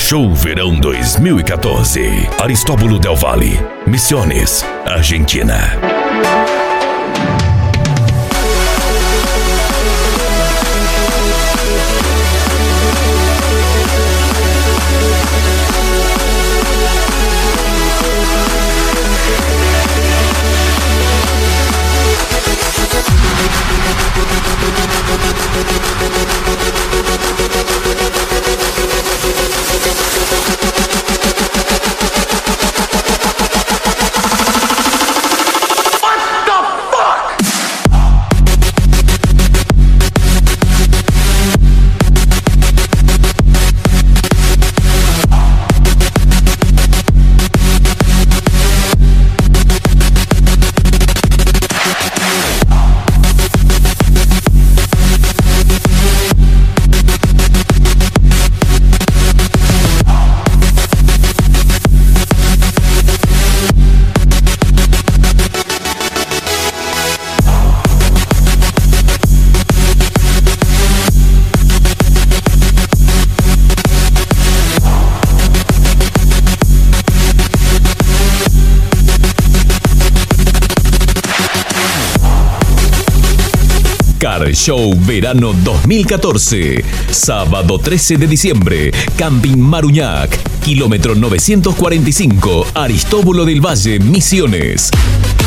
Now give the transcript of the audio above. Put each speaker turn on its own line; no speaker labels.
Show Verão 2014. Aristóbulo del Valle, Misiones, Argentina.
Car Show Verano 2014. Sábado 13 de diciembre. Camping Maruñac. Kilómetro 945. Aristóbulo del Valle, Misiones.